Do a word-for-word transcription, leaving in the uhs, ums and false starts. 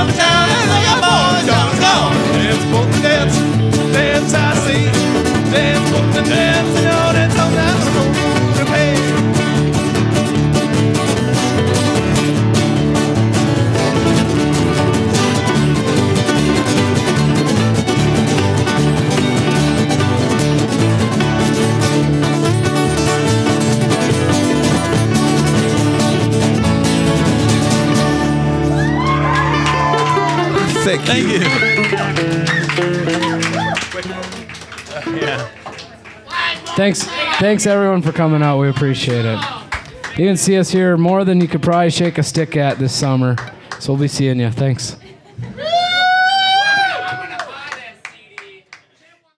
the town and look out boys gonna go. Dance, both the dance, dance I see. Dance, both the dance, you know that's on that road to pay. Thank, Thank you. you. Yeah. Thanks, thanks everyone for coming out. We appreciate it. You can see us here more than you could probably shake a stick at this summer. So we'll be seeing you. Thanks.